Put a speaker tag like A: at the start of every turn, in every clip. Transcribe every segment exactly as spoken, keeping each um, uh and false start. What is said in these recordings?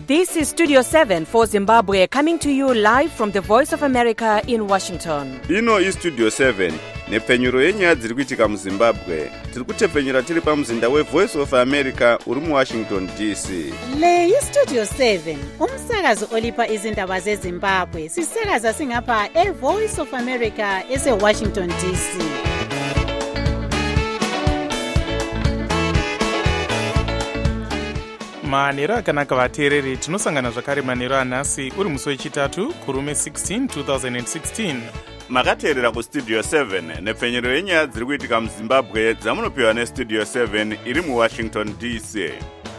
A: This is Studio seven for Zimbabwe, coming to you live from the Voice of America in Washington.
B: Ino is Studio seven, nepfenyuro yenyaya dziri kuitika muZimbabwe. Tiri kutepfenyura tiri pamuzinda we Voice of America uri mu Washington D C.
C: Le yi Studio seven, umsakazo olipa izindaba zeZimbabwe. Sisakaza singapha e Voice of America ese Washington D C.
D: manero akanaka vateereri, tinosangana zvakare manero anhasi uri musi wechitatu kurume sixteen twenty sixteen.
B: Makateerera kustudio seven nepfenyuro yenyaya dziri kuitika muZimbabwe dzamunopiwa nestudio seven iri muWashington D C.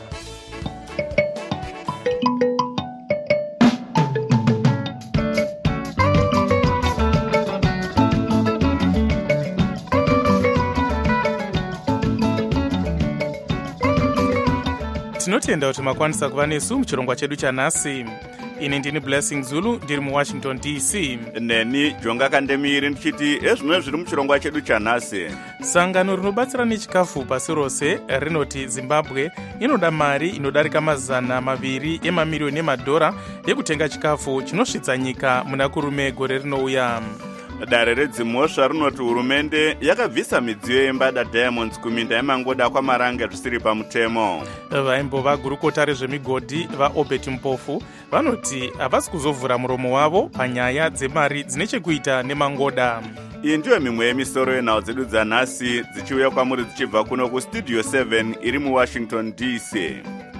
D: tinotenda kuti makwanisa kuva nesu muchirongwa chedu chanhasi. Ini ndini Blessing Zulu, ndiri muWashington D C.
B: Neni Jonga Kandemiri ndichiti ezvimwe zviri muchirongwa chedu chanhasi.
D: Sangano rinobatsira nechikafu pasi rose rinoti Zimbabwe inoda mari inodarika mazana maviri emamirioni emadhora yekutenga chikafu chinosvitsa nyika muna kurume gore rinouya.
B: Dare redzimhosva rinoti hurumende yakabvisa midziyo yembada Diamonds kuminda yemangoda kwaMaranga zvisiri pamutemo.
D: Vaimbova gurukota rezvemigodhi vaObert Mpofu vanoti havasi kuzovhura muromo wavo panyaya dzemari dzine chekuita nemangoda.
B: Iyi ndiyo mimwe yemisoro yenhau dzedu dzanhasi dzichiuya kwamuri dzichibva kuno kustudio seven iri muWashington D C.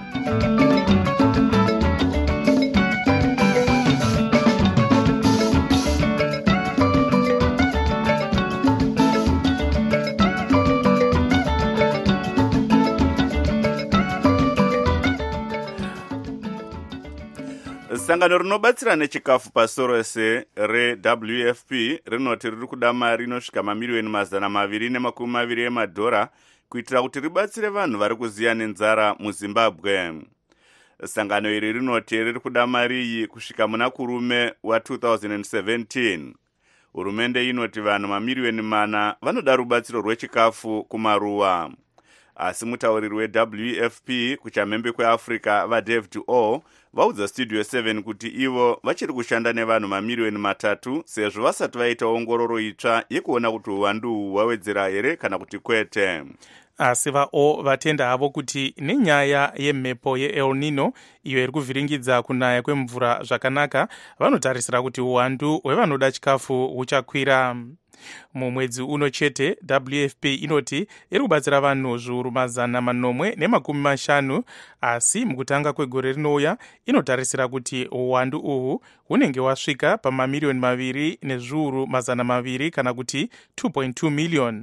B: Sangano rinobatsira nechikafu pasi rose reW F P rinoti riri kuda mari inosvika mamirioni mazana maviri nemakumi maviri emadhora kuitira kuti ribatsire vanhu vari kuziya nenzara muZimbabwe. Sangano iri rinoti riri kuda mari iyi kusvika muna kurume wa two thousand seventeen. Hurumende inoti vanhu mamirioni mana vanoda rubatsiro rwechikafu kumaruwa. Asi mutauriri weW F P kuchamhembe kweAfrica vaDavid O vaudza Studio seven kuti ivo vachiri kushanda nevanhu mamirioni matatu sezvo vasati vaita ongororo itsva yekuona kuti uwandu hwawedzera here kana kuti kwete.
D: Asi vao vatenda havo kuti nenyaya yemhepo yeEl Nino iyo iri kuvhiringidza kunaya kwemvura zvakanaka, vanotarisira kuti uwandu hwevanoda chikafu huchakwira. Mumwedzi uno chete W F P inoti iri kubatsira vanhu zviuru mazana manomwe nemakumi mashanu, asi mukutanga kwegore rinouya inotarisira kuti uwandu uhu hunenge wasvika pamamirioni maviri nezviuru mazana maviri kana kuti two point two million.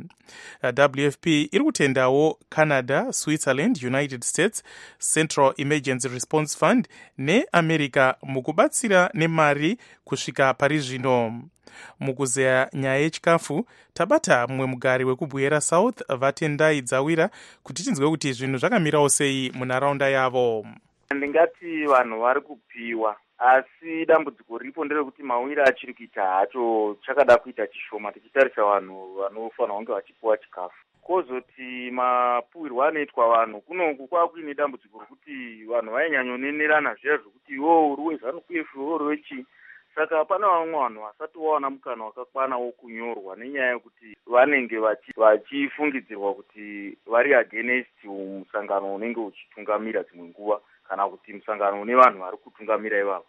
D: W F P iri kutendawo Canada, Switzerland, United States, Central Emergency Response Fund neAmerica mukubatsira nemari kusvika pari zvino. Mukuzeya nyaya yechikafu tabata mumwe mugari wekubwera South vatendai dzawira kuti tinzwe kuti zvinhu zvakamirawo sei munharaunda yavo.
E: Ndingati vanhu vari kupiwa, asi dambudziko riripo nderekuti mawira achiri kuita hacho chakada kuita chishoma tichitarisa vanhu vanofanira kunge vachipiwa chikafu. Kozoti mapuwirwa anoitwa vanhu kunoku kwakuine dambudziko rokuti vanhu vainyanyonenherana zviya zvokuti iwo uri weZANU P F iwo uri wechi. Saka pana vamwe vanhu vasati vaona mukana wakakwana wokunyorwa nenyaya yekuti vanenge vachifungidzirwa kuti vari against musangano unenge uchitungamira dzimwe nguva kana kuti musangano une vanhu vari kutungamira ivavo.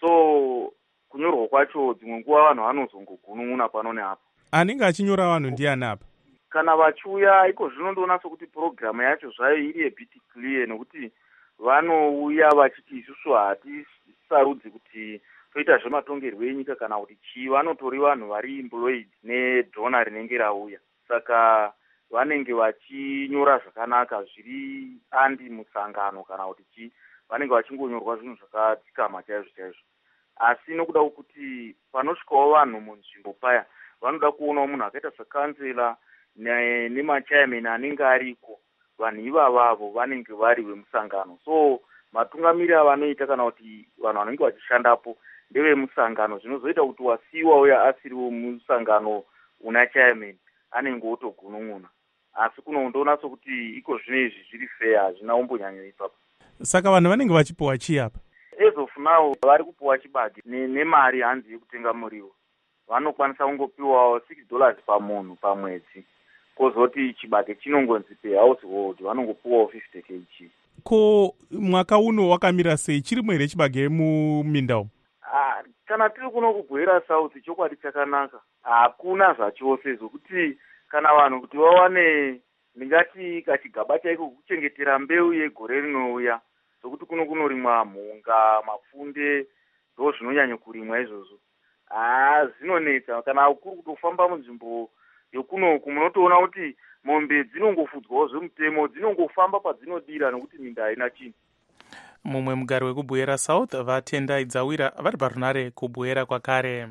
E: So kunyorwa kwacho dzimwe nguva vanhu vanozongogunun'una pano neapo.
D: Anenge achinyora vanhu ndiani apa?
E: Kana vachiuya iko zvinondoona sokuti purogiramu yacho zvayo iri a bit clear nekuti vanouya vachiti isusu hatisarudzi kuti toita zvematongerwo enyika kana kuti chii, vanotori vanhu vari employed nedhona rinenge rauya. Saka vanenge vachinyora zvakanaka zviri andi musangano kana kuti chii, vanenge vachingonyorwa zvinhu zvakadzikama chaizvo chaizvo. Asi nokuda kuti panosvikawo vanhu munzvimbo paya vanoda kuonawo munhu akaita sekansela nemachairman anenge ariko, vanhu ivavavo vanenge vari vemusangano. So matungamiri avanoita kana kuti vanhu vanenge vachishandapo ndevemusangano, zvinozoita kuti wasiwa uya asiriwo musangano una chairman anenge otogunun'una. Asi kunondoona sokuti iko zvino izvi zviri fair, hazvina umbonyanyo ipapo.
D: Saka vanhu vanenge vachipiwa chii apa?
E: as of now vari kupuwa chibage nemari hanzi yekutenga muriwo. Vanokwanisa kungopiwawo six dollars pamunhu pamwedzi, kozoti chibage chinongonzi per household vanongopiwawo fifty kg.
F: Ko mwaka uno wakamira sei, chirimo here chibage muminda umu?
E: Ah, kana tiri kuno kubwera South chokwadi chakanaka hakuna zvachose zvokuti kana vanhu kuti vawane ndingati kachigaba chaiko kuchengetera mbeu yegore rinouya, zvokuti kuno kunorimwa mhunga, mapfunde ndo zvinonyanya kurimwa izvozvo. Ah, zvinonetsa kana kuri kutofamba munzvimbo yokunoku munotoona kuti mombe dzinongofudzwawo zvemutemo, dzinongofamba padzinodira nokuti minda haina chinhu.
D: Mumwe mugari wekubwera South vatendai dzawira vari parunare kubwera kwakare.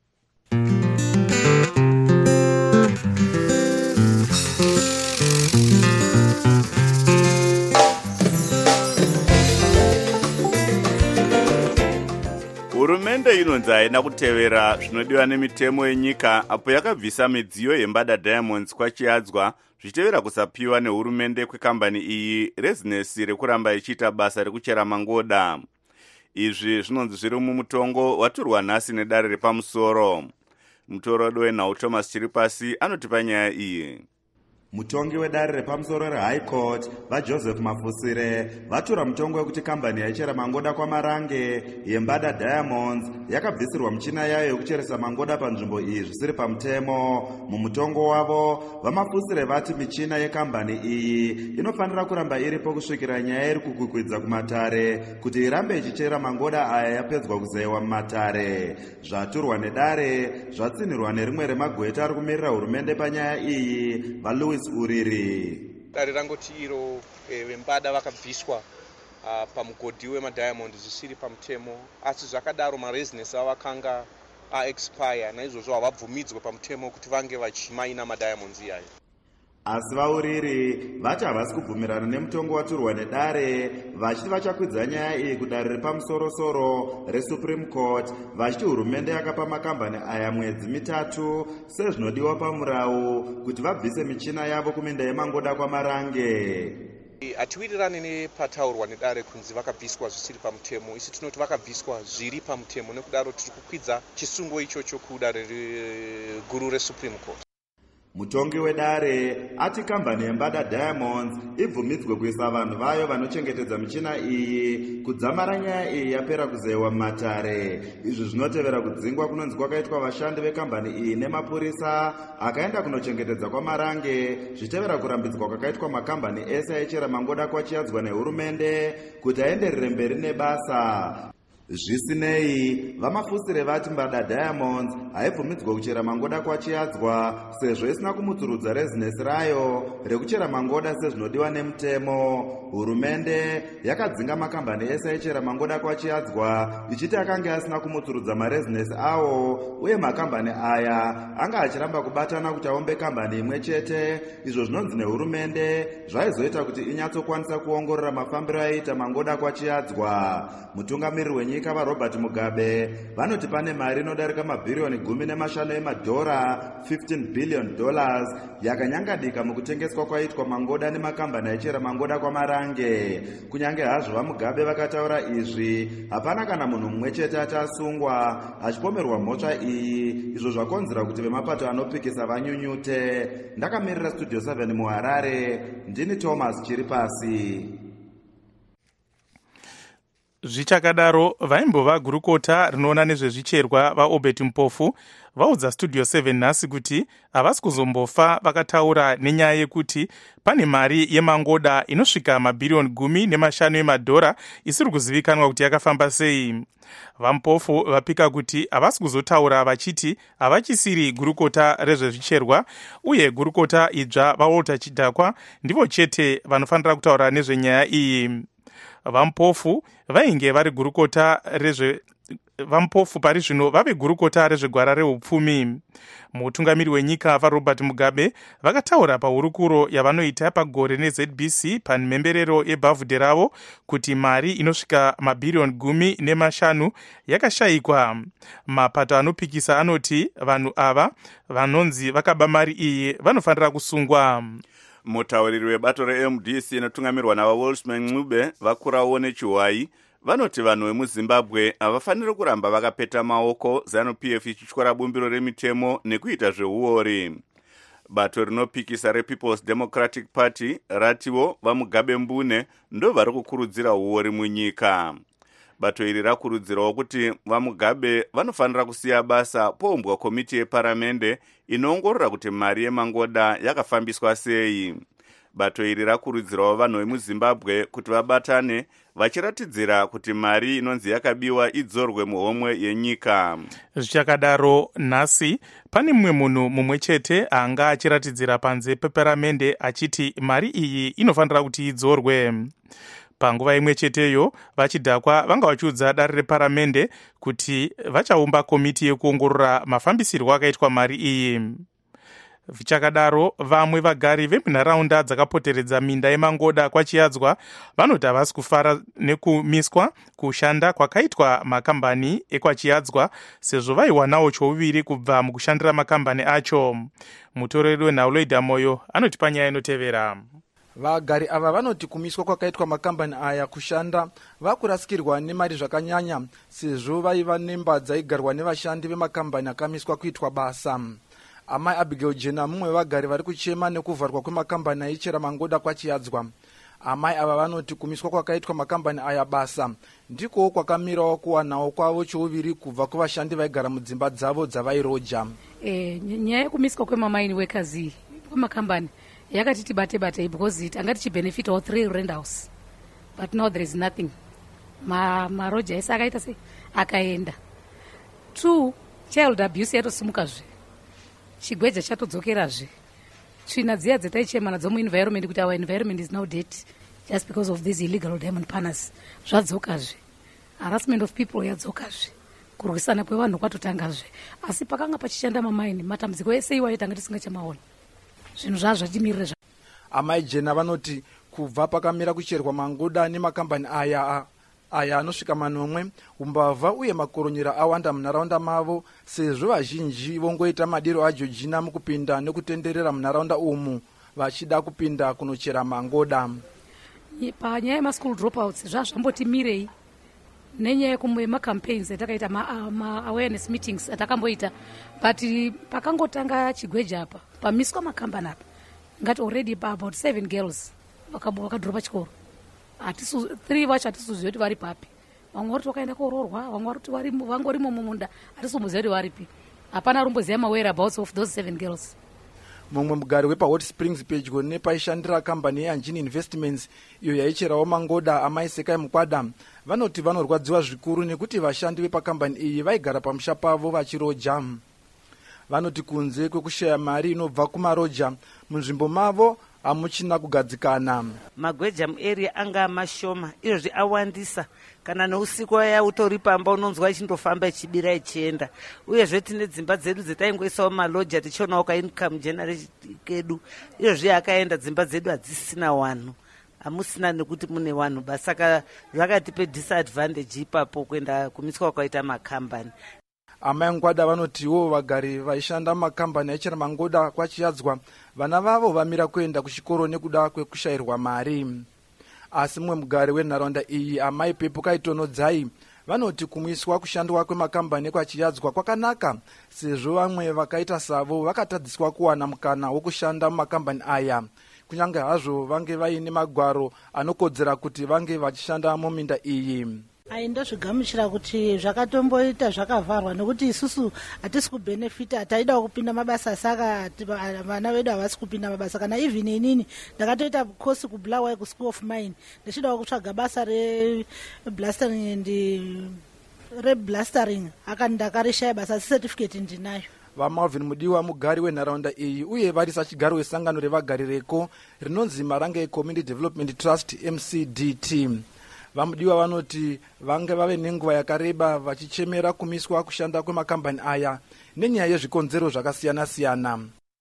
B: Hurumende inonzi haina kutevera zvinodiwa nemitemo yenyika apo yakabvisa midziyo yembada Diamonds kwachiadzwa zvichitevera kusapiwa nehurumende kwekambani iyi rezinesi rekuramba ichiita basa rekuchera mangoda. Izvi zvinonzi zviri mumutongo waturwa nhasi nedare repamusoro. Mutorodo wenhau Thomas Chiripasi anotipa nyaya iyi.
G: Mutongi wedare repamusoro reHigh Court vaJoseph Mafusire vatura mutongo wekuti kambani yaichera mangoda kwaMarange yembada Diamonds yakabvisirwa michina yayo yekucheresa mangoda panzvimbo iyi zvisiri pamutemo. Mumutongo wavo vaMafusire vati michina yekambani iyi inofanira kuramba iripo kusvikira nyaya iri kukukwidza kumatare kuti irambe ichichera mangoda aya yapedzwa kuzeyiwa mumatare. Zvaturwa nedare zvatsinirwa nerimwe remagweta ari kumirira hurumende panyaya iyi vaLouis Uriri.
H: Dare rangoti iro vembada vakabviswa uh, pamugodhi wemaDiamond zvisiri pamutemo, asi zvakadaro marezinesi avakanga aexpire, naizvozvo havabvumidzwe pamutemo kuti vange vachimaina maDiamonds iyayo.
G: Asi vaUriri vati havasi kubvumirana nemutongo waturwa nedare, vachiti vachakwidza nyaya iyi kudare repamusoro-soro reSupreme Court, vachiti hurumende yakapa makambani aya mwedzi mitatu sezvinodiwa pamurau kuti vabvise michina yavo kuminda yemangoda kwaMarange.
H: Hatiwirirani nepataurwa nedare kunzi vakabviswa zvisiri pamutemo, isi tinoti vakabviswa zviri pamutemo, nekudaro tiri kukwidza chisungo ichocho kudare guru reSupreme Court.
G: Mutongi wedare ati kambani yembada Diamonds ibvumidzwe kuisa vanhu vayo vanochengetedza michina iyi kudzamara nyaya iyi yapera kuzeyiwa mumatare. Izvi zvinotevera kudzingwa kunonzi kwakaitwa vashandi vekambani iyi nemapurisa akaenda kunochengetedza kwaMarange, zvichitevera kurambidzwa kwakaitwa makambani ese aichera mangoda kwachiadzwa nehurumende kuti aenderere mberi nebasa. Zvisinei, vaMafusire vati mbada Diamonds haibvumidzwa kuchera mangoda kwachiadzwa sezvo isina kumutsurudza rezinesi rayo rekuchera mangoda sezvinodiwa nemutemo. Hurumende yakadzinga makambani ese aichera mangoda kwachiadzwa ichiti akanga asina kumutsurudza marezinesi awo, uye makambani aya anga achiramba kubatana kuti aumbe kambani imwe chete. Izvo zvinonzi nehurumende zvaizoita kuti inyatsokwanisa kuongorora mafambiro aiita mangoda kwachiadzwa. Mutungamiriri wenyika vaRobert Mugabe vanoti pane mari inodarika mabhiriyoni gumi nemashanu emadhora fifteen billion dollars yakanyangadika mukutengeswa kwaitwa mangoda nemakambani aichera mangoda kwaMarange. Kunyange hazvo vaMugabe vakataura izvi, hapana kana munhu mumwe chete achasungwa achipomerwa mhosva iyi, izvo zvakonzera kuti vemapato anopikisa vanyunyute. Ndakamirira Studio seven muHarare, ndini Thomas Chiripasi.
D: Zvichakadaro vaimbova gurukota rinoona nezvezvicherwa vaObert Mpofu vaudza Studio seven nhasi kuti havasi kuzombofa vakataura nenyaya yekuti pane mari yemangoda inosvika mabhiriyoni gumi nemashanu emadhora isiri kuzivikanwa kuti yakafamba sei. VaMpofu vapika kuti havasi kuzotaura vachiti havachisiri gurukota rezvezvicherwa, uye gurukota idzva vaWalter Chidhakwa ndivo chete vanofanira kutaura nezvenyaya iyi. VaMpofu vainge vari gurukota rezve VaMpofu pari zvino vave gurukota rezvegwara reupfumi. Mutungamiri wenyika vaRobert Mugabe vakataura pahurukuro yavanoita pagore neZ B C pamhemberero yebhavhudhe ravo kuti mari inosvika mabhiriyoni gumi nemashanu yakashayikwa. Mapato anopikisa anoti vanhu ava vanonzi vakaba mari iyi vanofanira kusungwa.
B: Mutauriri webato reM D C inotungamirwa navaWolfsman Ncube vakurawo nechiwai vanoti vanhu vemuzimbabwe havafaniri kuramba vakapeta maoko, ZANU-P F ichityora bumbiro remitemo nekuita zveuori. Bato rinopikisa rePeople's Democratic Party ratiwo vaMugabe Mbune ndo vari kukurudzira uori munyika. Bato iri rakurudzirawo kuti vaMugabe vanofanira kusiya basa poumbwa komiti yeparamende inoongorora kuti mari yemangoda yakafambiswa sei. Bato iri rakurudzirawo vanhu vemuzimbabwe kuti vabatane vachiratidzira kuti mari inonzi yakabiwa idzorwe muhomwe yenyika.
D: Zvichakadaro nhasi pane mumwe munhu mumwe chete anga achiratidzira panze peparamende achiti mari iyi inofanira kuti idzorwe. Panguva imwe cheteyo vachidhakwa vanga vachiudza dare reparamende kuti vachaumba komiti yekuongorora mafambisirwo akaitwa mari iyi. Vichakadaro vamwe vagari vemunharaunda dzakapoteredza minda yemangoda kwaChiyadzwa vanoti havasi kufara nekumiswa kushanda kwakaitwa makambani ekwaChiyadzwa sezvo vaiwanawo chouviri kubva mukushandira makambani acho. Mutoreri wenhauloida moyo anoti panyaya inotevera.
I: Vagari ava vanoti kumiswa kwakaitwa makambani aya kushanda vakurasikirwa nemari zvakanyanya sezvo vaiva nemba dzaigarwa nevashandi vemakambani akamiswa kuitwa basa. Amai Abigail Jena mumwe wevagari vari kuchema nekuvharwa kwemakambani aichera mangoda kwaChiyadzwa. Amai ava vanoti kumiswa kwakaitwa makambani aya basa ndiko kwakamirawo kuwanawo kwavo chouviri kubva kuvashandi vaigara mudzimba dzavo dzavairoja.
J: Eh, nyaya yekumiswa kwemamaini wekazi kwemakambani yakati tibate bate because it angati chibenefit all three rent house, but now there is nothing. Ma maroja esa akaita se akaenda. Two, child abuse yatosimukazve. Chigweja chatodzokerazve. Tsvina dziya dzataichema nadzo muenvironment kuti our environment is now dead just because of these illegal diamond panels. Zvadzokazve. Harassment of people yadzokazve. Kurwisana kwevanhu kwatotangazve. Asi pakanga pachishanda mamaini matambudziko ese iwayo tanga tisingachamaona. Zvinhu zvazvatimirira.
I: Amai Jena vanoti kubva pakamira kucherwa mangoda nemakambani aya aya anosvika manomwe umbavha uye makoronyera awanda munharaunda mavo sezvo vazhinji vongoita madiro aJeorgina mukupinda nekutenderera munharaunda umu vachida kupinda kunochera mangoda.
J: Panyaya yemaschool dropouts zvazvambotimirei nenyaya yemacampaigns atakaita ma-awareness meetings atakamboita, but pakangotanga chigweja apa pamiswa makambani apa ngati already pa about seven girls vakadropa chikoro. Atisu three vacho hatisuzivi kuti vari papi. Vamwe vari vakaenda kororwa, vamwe vari vangorimo mumunda hatisimuzivi kuti varipi. Hapana rumboziva ma-whereabouts of those seven girls.
I: Mumwe mugari wepaHot Springs pedyo nepaishandira kambani yeAngini Investments iyo yaicherawo mangoda amai Sekai Mukwada vanoti vanorwadziwa zvikuru nekuti vashandi vepakambani iyi vaigara pamusha pavo vachiroja. Vanoti kunze kwekushaya mari inobva kumaroja munzvimbo mavo hamuchina kugadzikana.
K: Magweja muarea anga mashoma, izvozvi awandisa. Kana neusiku waya utori pamba unonzwa ichindofamba ichibira ichienda. Uyezve tine dzimba dzedu dzataingoisawo maloja tichionawo ka-income generation kedu. Izvozvi akaenda dzimba dzedu hadzisina wanhu. Hamusina nekuti mune wanhu basi, saka zvakatipe disadvantage ipapo kuenda kumiswa kwakaita makambani.
I: Amai Ngwada vanotiwo vagari vaishanda makambani aichera mangoda kwaChiyadzwa vana vavo vamira kuenda kuchikoro nekuda kwekushayirwa mari. Asi mumwe mugari wenharaunda iyi amai Pepo Kaitonodzai vanoti kumwiswa kushandwa kwemakambani kwaChiyadzwa kwakanaka sezvo vamwe vakaita savo vakatadziswa kuwana mukana wokushanda mumakambani aya kunyange hazvo vange vaine magwaro anokodzera kuti vange vachishanda muminda iyi.
C: Aindozvigamuchira kuti zvakatomboita zvakavharwa nekuti isusu hatisi kubhenefita, hataidawo kupinda mabasa, saka vana vedu havasi kupinda mabasa. Kana even inini ndakatoita kosi kuBulawayo kuSchool of Mine ndichidawo kutsvaga basa reblastering and reblastering aka ndakarishaya basa, asi certificate ndinayo.
I: VaMalvin Mudiwa mugari wenharaunda iyi uye varisa chigaro wesangano revagari reko rinonzi Marange Community Development Trust M C D T. Vamudiwa vanoti vange vave nenguva yakareba vachichemera kumiswa kushanda kwemakambani aya nenyaya yezvikonzero zvakasiyana siyana.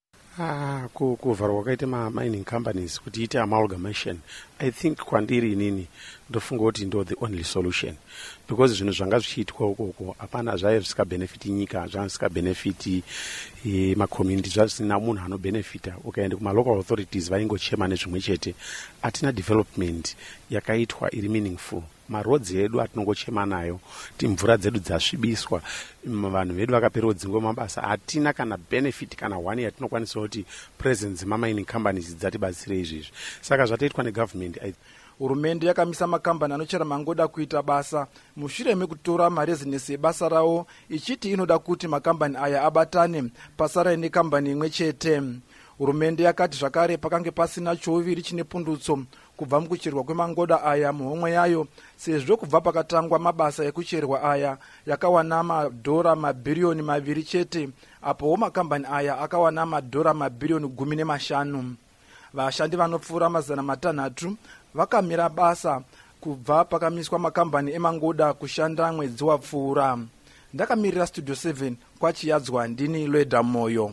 L: Ah, kuvharwa kwakaita ma-mining companies kuti ite amalgamation, I think kwandiri inini ndofunga kuti ndo the only solution, because zvinhu zvanga zvichiitwa ukoko hapana zvaive zvisikabenefiti nyika, zvanga zvisikabenefiti e, macommunity, zvazvisina munhu anobenefita. Ukaenda kumalocal authorities vaingochema nezvimwe chete. Hatina development yakaitwa iri meaningful. Marodzi edu atinongochema nayo, timvura dzedu dzasvibiswa, vanhu vedu vakapera dzingwe mabasa, hatina kana benefit kana one yatinokwanisa kuti presence mamining companies dzatibatsire izvizvi. Saka zvataitwa negovernment,
I: hurumende yakamisa makambani anochera mangoda kuita basa mushure mekutora marezinesi ebasa rawo, ichiti inoda kuti makambani aya abatane pasara nekambani imwe chete. Hurumende yakati zvakare pakange pasina choviri chine pundutso kubva mukucherwa kwemangoda aya muhomwe yayo, sezvo kubva pakatangwa mabasa ekucherwa aya yakawana madhora mabhiriyoni maviri chete, apowo makambani aya akawana madhora mabhiriyoni gumi nemashanu. Vashandi vanopfuura mazana matanhatu vakamira basa kubva pakamiswa makambani emangoda kushanda mwedzi wapfuura. Ndakamirira Studio seven kwachiyadzwa, ndini Lweda Moyo.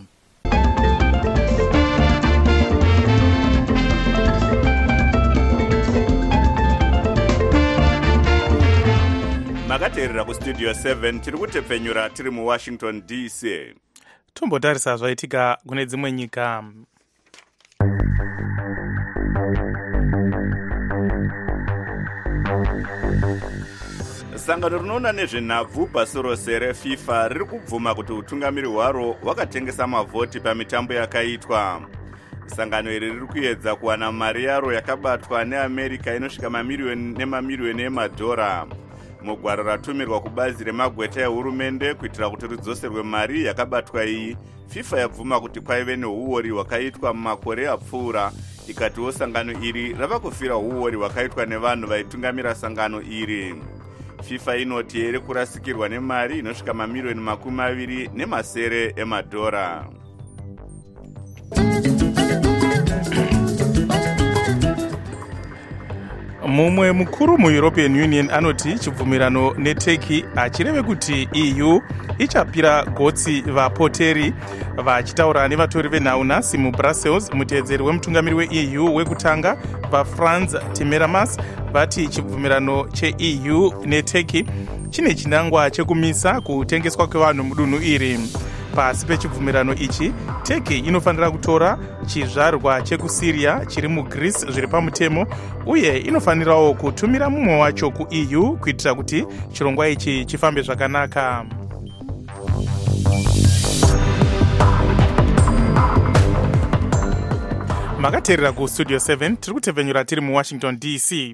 B: makateerera kustudio seven, tiri kutepfenyura tiri muwashington D C.
D: Tombotarisa zvaitika kune dzimwe nyika.
B: Sangano rinoona nezvenhabvu pasi rose reFIFA riri kubvuma kuti utungamiri hwaro hwakatengesa mavhoti pamitambo yakaitwa. Sangano iri riri kuedza kuwana mari yaro yakabatwa neAmerica inosvika mamiriyoni nemamiriyoni emadhora. Mugwaro ratumirwa kubazi remagweta ehurumende kuitira kuti ridzoserwe mari yakabatwa iyi, FIFA yabvuma kuti kwaive neuori hwakaitwa mumakore apfuura, ikatiwo sangano iri rava kufira uori hwakaitwa nevanhu vaitungamira sangano iri. FIFA inoti iri kurasikirwa nemari inosvika mamiriyoni makumi maviri nemasere emadhora.
D: Mumwe mukuru muEuropean Union anoti chibvumirano neTurkey achireve kuti E U ichapira gotsi vapoteri. Vachitaura nevatori venhau nhasi muBrussels, muteedzeri wemutungamiri weE U wekutanga vaFrans Timmermans vati chibvumirano cheE U neTurkey chine chinangwa chekumisa kutengeswa kwevanhu mudunhu iri. Pasi pechibvumirano ichi, Turkey inofanira kutora chizvarwa chekuSyria chiri muGreece zviri pamutemo, uye inofanirawo kutumira mumwe wacho kuE U kuitira kuti chirongwa ichi chifambe zvakanaka. Makateerera kuStudio seven, tiri kutepfenyura tiri muWashington D C.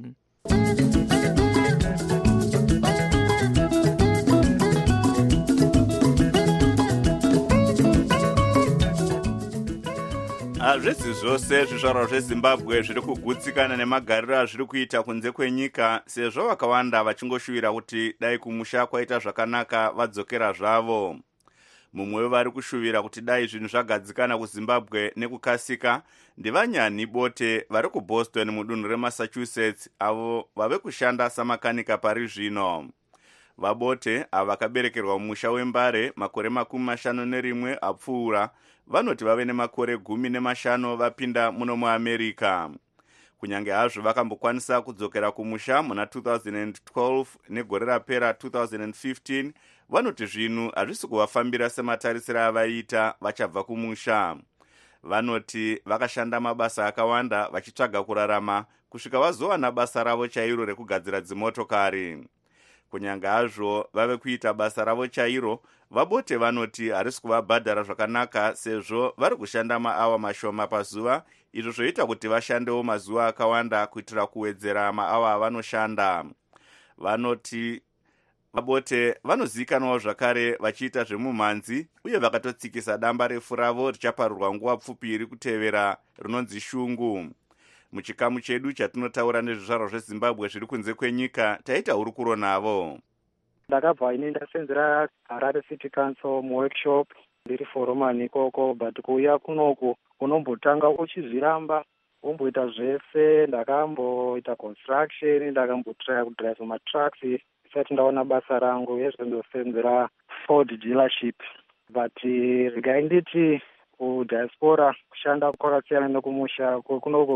B: Hazvisi zvose zvizvarwa zveZimbabwe zviri kugutsikana nemagariro azviri kuita kunze kwenyika, sezvo vakawanda vachingoshuvira kuti dai kumusha kwaita zvakanaka vadzokera zvavo. Mumwe wevari kushuvira kuti dai zvinhu zvagadzikana kuZimbabwe nekukasika ndivanyani Bote vari kuBoston mudunhu reMassachusetts, avo vave kushanda samakanika pari zvino. Vabote ava vakaberekerwa mumusha weMbare makore makumi mashanu nerimwe apfuura, vanoti vave nemakore gumi nemashanu vapinda muno muAmerica. Kunyange hazvo vakambokwanisa kudzokera kumusha muna two thousand twelve negore rapera two thousand fifteen, vanoti zvinhu hazvisi kuvafambira sematarisiro avaita vachabva kumusha. Vanoti vakashanda mabasa akawanda vachitsvaga kurarama kusvika vazowana basa ravo chairo rekugadzira dzimotokari. Kunyange hazvo vave kuita basa ravo chairo, Vabote vanoti harisi kuvabhadhara zvakanaka sezvo vari kushanda maawa mashoma pazuva, izvo zvoita kuti vashandewo mazuva akawanda kuitira kuwedzera maawa avanoshanda. Vanoti Vabote vanozivikanwawo zvakare vachiita zvemumhanzi, uye vakatotsikisa damba refu ravo richaparurwa nguva pfupi iri kutevera rinonzi shungu. Muchikamu chedu chatinotaura nezvizvarwa zveZimbabwe zviri kunze kwenyika, taita hurukuro navo.
M: Ndakabva ine ndasenzera Harare City Council muworkshop ndiri foromani ikoko, but kuuya kunoku unombotanga uchizviramba womboita zvese. Ndakamboita construction, ndakambotraya kudrive matrucks isati ndaona basa rangu yezvendosenzera Ford dealership. But regai nditi kudiaspora kushanda kwakasiyana nekumusha kunoku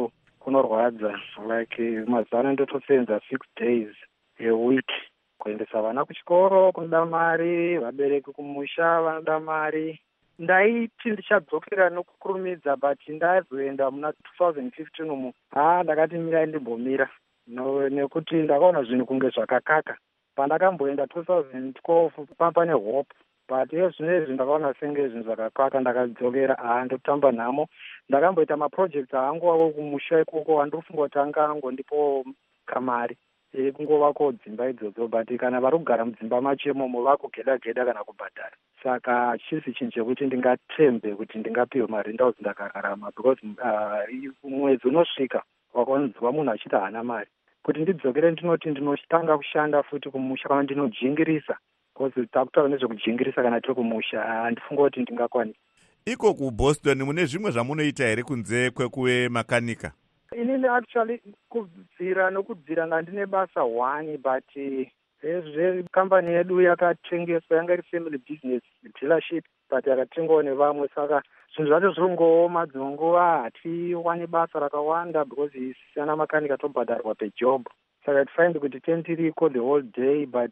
M: kunorwadza like mazana ndotosenza six days a week kuendesa vana kuchikoro kunoda mari, vabereki kumusha vanoda mari. Ndaiti ndichadzokera nokukurumidza but ndazoenda muna two thousand fifteen umu ha ndakati mirai ndimbomira no, nekuti ndakaona zvinhu kunge zvakakaka. Pandakamboenda two thousand twelve pane hope but ezvinezvi ndakaona senge zvinhu zvakakaka. Ndakadzokera ha ndotamba nhamo. Ndakamboita maprojects angu avo kumusha ikoko andofunga kuti anga angondipo kamari kungovako dzimba idzodzo but kana vari kugara mudzimba macho imomo vakugeda geda kana kubhadhara. Saka chisi chinhu chekuti ndingatembe kuti ndingapiwe mari ndauzi ndakararama because uh, mwedzi unosvika wakonzwa munhu achiti haana mari. Kuti ndidzokere ndinoti ndinotanga kushanda futi kumusha kana ndinojingirisa because takutaura nezvekujingirisa kana tiri kumusha handifunga kuti ndingakwanisa.
B: Iko kuBoston mune zvimwe zvamunoita here kunze kwekuve makanika?
M: Inini actually kubvira nokudzira nga ndine basa one but ezve kambani yedu yakatengeswa yanga iri family business dealership but yakatengwa nevamwe saka zvinhu zvacho zviri kungooma dzimwe nguva hatiwani basa rakawanda because isisana makanika tobhadharwa pejob saka tifind kuti tentiriko the whole day but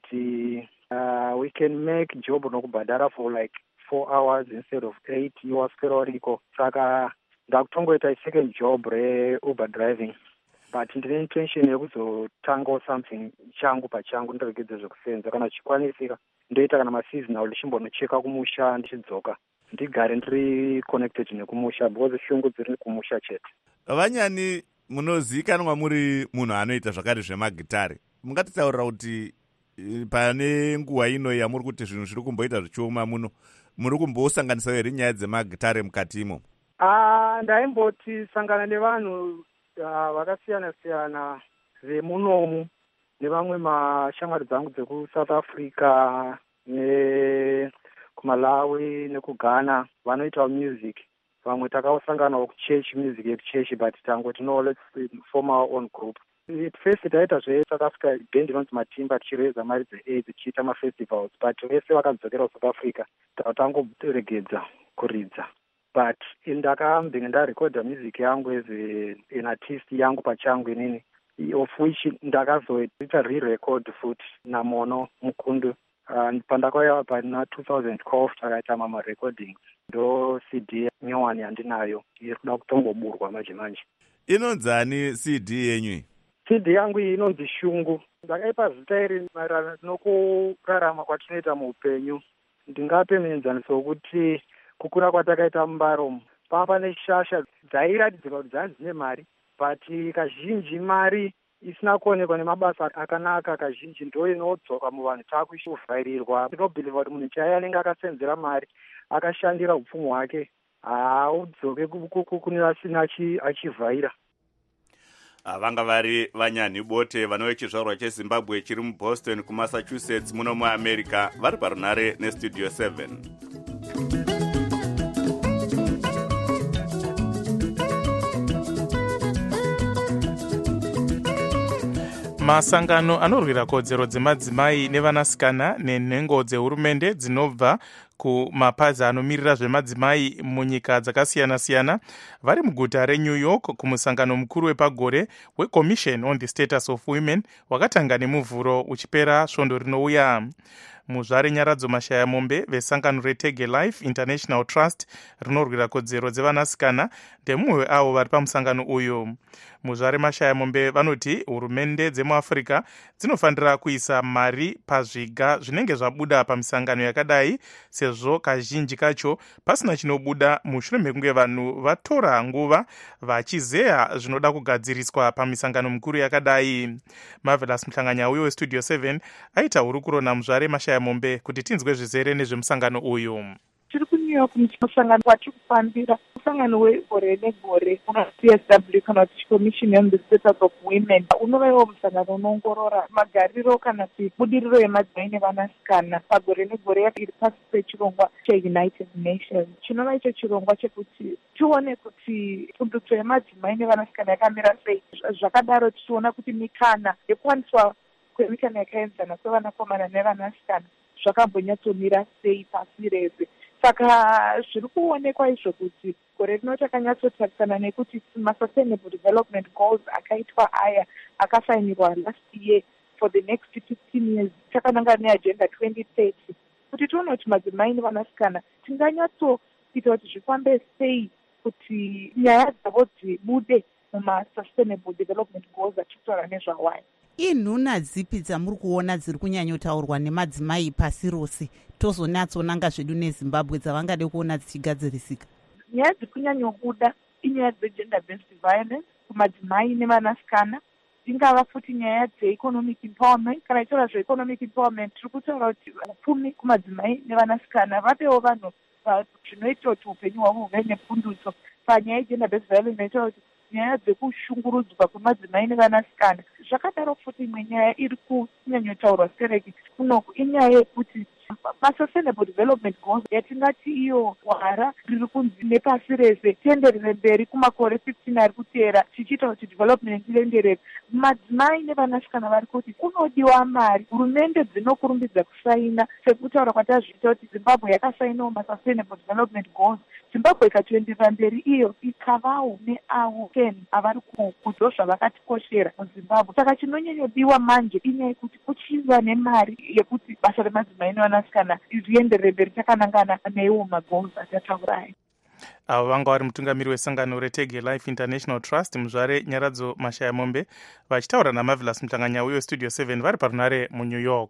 M: uh, we can make job nokubhadhara for like four hours instead of eight iwaswera uriko saka ndakutongoita second job re-uber driving but ndine intention yekuzotangawo something changu pachangu ndiregedze zvekusenza kana chikwanisika ndoita kana maseasonal ndichimbonocheka kumusha ndichidzoka ndigare ndiri connected nekumusha because shungu dziri kumusha chete.
B: Vanyani munozivikanwa muri munhu anoita zvakare zvemagitari, mungatitaurira kuti pane nguva ino yamuri kuti zvinhu zviri kumboita zvichioma muno muri kumbosanganisa here nyaya dzemagitari mukati imo?
M: Ah, ndaimboti sangana nevanhu vakasiyana siyana vemunomu nevamwe mashamwari dzangu dzekusouth Africa nekumalawi nekugana vanoitawo music. Vamwe takasanganawo kuchurch music yekuchechi but tangoti no let's form our own group. At first taita zveSouth Africa band inonzi Matimba tichireza mari dzeAIDS tichiita mafestivals but vese vakadzokera South Africa tangoregedza kuridza. But ndakambenge ndarekodha music yangu as an artist yangu pachangu inini of which ndakazoita re-record futi naMono Mukundu uh, pandakauya pana two thousand twelve takaita mama recordings ndo C D nyowani yandinayo iri kuda kutongoburwa manje manje.
B: Inonzani C D yenyu?
M: C D yangu iyi inonzi Shungu. Ndakaipa zita iri maererano nokurarama kwatinoita muupenyu. Ndingape muenzaniso wekuti kukura kwatakaita mumbaro pava pane shasha dzairatidzika kuti dzanzi dzine mari but kazhinji mari isina kuonekwa nemabasa akanaka kazhinji ndo inodzoka muvanhu taakuvhairirwa. Tinobhiliva kuti munhu chaiye anenge akasenzera mari akashandira upfumi hwake haudzoke kune asina achivhaira.
B: Vanga vari Vanyani Bote vano vechizvarwa cheZimbabwe chiri muBoston kuMassachusetts muno muAmerica vari parunare nestudio seven.
D: Masangano anorwira kodzero dzemadzimai nevanasikana nenhengo dzehurumende dzinobva kumapazi anomirira zvemadzimai munyika dzakasiyana-siyana vari muguta reNew York kumusangano mukuru wepagore weCommission on the Status of Women wakatanga nemuvhuro uchipera svondo rinouya. Muzvare Nyaradzo Mashaya Mombe vesangano reTege Life International Trust rinorwira kodzero dzevanasikana ndemumwe avo vari pamusangano uyu. Muzvare Mashaya Mombe vanoti hurumende dzemuAfrica dzinofanira kuisa mari pazviga zvinenge zvabuda pamisangano yakadai sezvo kazhinji kacho pasina chinobuda mushure mekunge vanhu vatora nguva vachizeya zvinoda kugadziriswa pamisangano mikuru yakadai. Marvelous Mhlanganya uyo westudio seven aita hurukuro naMuzvare Mashaya Mombe kuti tinzwe zvizere nezvemusangano uyu.
N: Tiri kuNew York musangano watiri kufambira musangano wegore negore una C S W kana kuti Commission on the Status of Women unova iwo musangano unoongorora magariro kana kuti budiriro yemadzimai nevanasikana pagore negore iri pasi pechirongwa cheUnited Nations. Chinova icho chirongwa chekuti tione kuti pundutso yemadzimai nevanasikana yakamira sei. Zvakadaro tichiona kuti mikana yekuwaniswa kwemikana yakaenzana kwevanakomana nevanasikana zvakambonyatsomira sei pasi rese. saka zviri kuonekwa izvo kuti gore rino takanyatsotarisana nekuti masustainable development goals akaitwa aya akasainirwa last year for the next fifteen years takananga neagenda twenty thirty kuti tione kuti madzimai nevanasikana tinganyatsoita kuti zvifambe sei kuti nyaya dzavo dzibude mumasustainable development goals achitaura nezvawaya.
O: inhuna dzipi dzamuri kuona dziri kunyanyotaurwa nemadzimai pasi rose tozonatsonanga zvedu nezimbabwe dzavangade kuona dzichigadzirisika?
N: nyaya dziri kunyanyobuda inyaya dzegender based violence kumadzimai nevanasikana, ingava futi nyaya dzeeconomic empowerment. Kana ichitaura zveeconomic empowerment tiri kutaura kuti upfumi kumadzimai nevanasikana vapewo vanhu zvinoita kuti upenyu hwavo huve nepundutso. Panyaya yegender based violence inotaura kuti nyaya dzekushungurudzwa kwemadzimai nevanasikana. Zvakadaro futi imwe nyaya iri kunyanyotaurwa stereki kunoku inyaya yekuti masustainable development goals yatingati iyo hwara riri kunzi nepasi rese tienderere mberi kumakore fifteen ari kuteera tichiita kuti development ienderere. Madzimai nevanasikana vari kuti kunodiwa mari. Hurumende dzinokurumbidza kusaina sekutaura kwatazviita kuti Zimbabwe yakasainawo masustainable development goals. Zimbabwe ikatoenderera mberi iyo ikavawo neavo ten avari kudzo zvavakatikoshera muZimbabwe. Saka chinonyanyodiwa manje inyaya yekuti kuchiva nemari yekuti basa remadzimai nevanasikana rienderere mberi takanangana neiwo magoals atataurayo.
D: avo vanga vari mutungamiri wesangano retege life international trust muzvare nyaradzo mashaya mombe vachitaura namavelas mutanganyauyo studio seven vari parunare munew york.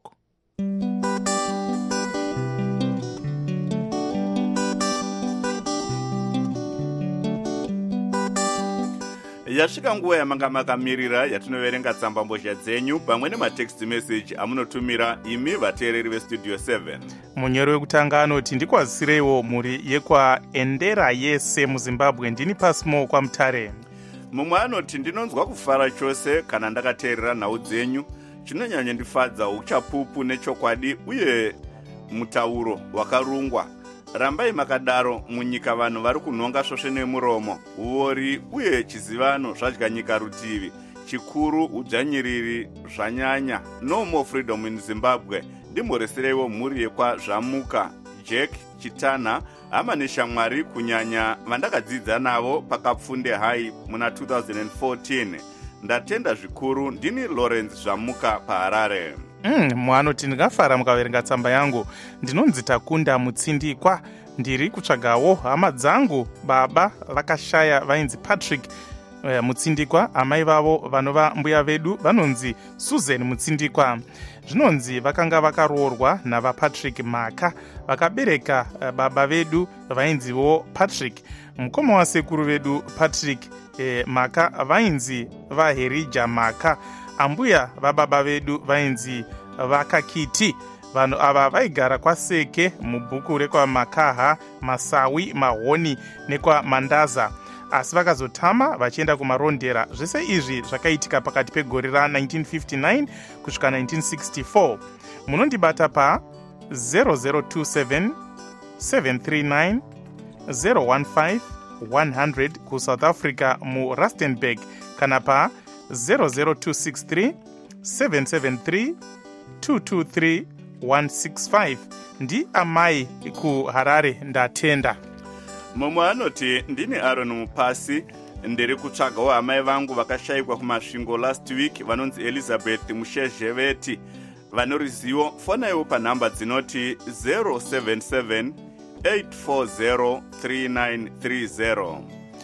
B: yasvika nguva yamanga makamirira yatinoverenga tsambambozha dzenyu pamwe nematext message amunotumira imi vateereri vestudio seven.
D: munyori wekutanga anoti ndikwazisireiwo mhuri yekwaendera yese muzimbabwe ndini pasmo kwamutare.
B: mumwe anoti ndinonzwa kufara chose kana ndakateerera nhau dzenyu. chinonyanyandifadza uchapupu nechokwadi uye mutauro wakarungwa. rambai makadaro munyika vanhu vari kunhonga svosve nemuromo, uori uye chizivano zvadya nyika rutivi. chikuru udzvanyiriri zvanyanya. No more freedom in Zimbabwe. ndimhoresereiwo mhuri yekwazvamuka Jack Chitana hama neshamwari kunyanya vandakadzidza navo pakapfunde hai muna two thousand fourteen. ndatenda zvikuru. ndini Lawrence Zvamuka paHarare.
D: Mm, mwanoti ndingafara mukaverenga tsamba yangu. ndinonzi Takunda Mutsindikwa. ndiri kutsvagawo hama dzangu baba vakashaya vainzi Patrick uh, Mutsindikwa. amai vavo vanova mbuya vedu vanonzi Susan Mutsindikwa. zvinonzi vakanga vakaroorwa navaPatrick Maka vakabereka uh, baba vedu vainziwo Patrick. mukoma wasekuru vedu Patrick eh, Maka vainzi vaHerija Maka. ambuya vababa vedu vainzi Vakakiti. vanhu ava vaigara kwaseke mubhuku rekwamakaha, Masawi, Mahoni nekwaMandaza, asi vakazotama vachienda kumarondera. zvese izvi zvakaitika pakati pegore ra nineteen fifty-nine kusvika nineteen sixty-four. munondibata pa zero zero two seven seven three nine zero one five one hundred kuSouth Africa muRustenburg, kana pa zero zero two six three seven seven three two two three one six five. ndi amai kuHarare ndatenda.
B: mumwe anoti ndini Aaron Mupasi. ndiri kutsvagawo amai vangu vakashayikwa kumasvingo last week vanonzi Elizabeth Mushezheveti. vane ruzivo fonaiwo panhamba dzinoti zero seven seven eight four zero three nine three zero.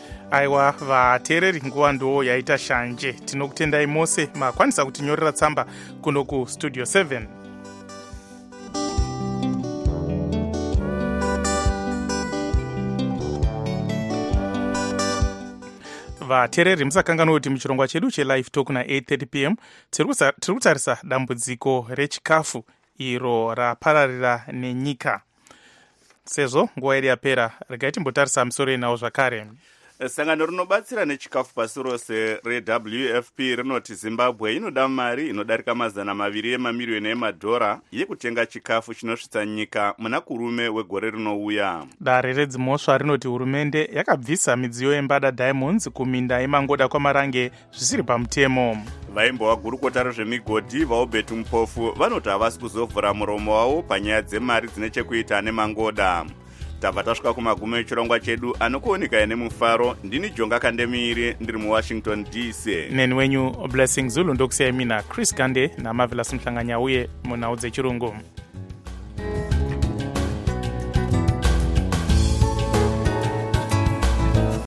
D: aiwa vateereri, nguva ndo yaita shanje. tinokutendai mose makwanisa kutinyorera tsamba kuno kustudio seven. vateereri, musakanganwa kuti muchirongwa chedu chelive talk na eight thirty p m tiri kutarisa dambudziko rechikafu iro rapararira nenyika. sezvo nguva yedu yapera, regai timbotarisa musoro inawo zvakare.
B: sangano rinobatsira nechikafu pasi rose reW F P rinoti Zimbabwe inoda mari inodarika mazana maviri emamiriyoni emadhora yekutenga chikafu chinosvitsa nyika muna kurume wegore rinouya.
D: dare redzimosva rinoti hurumende yakabvisa midziyo yembada Diamonds kuminda yemangoda kwamarange zvisiri pamutemo.
B: vaimbova gurukota rezvemigodhi vaObert Mupofu vanoti havasi kuzovhura muromo wavo panyaya dzemari dzine chekuita nemangoda. tabva tasvika kumagumo echirongwa chedu anokuoneka nemufaro. Ndini Jonga Kandemiri ndiri muWashington D C.
D: Neni wenyu Blessing Zulu ndokusiyai mina Chris Gande naMarvelous Mhlanganya uye munhau dzechirungu.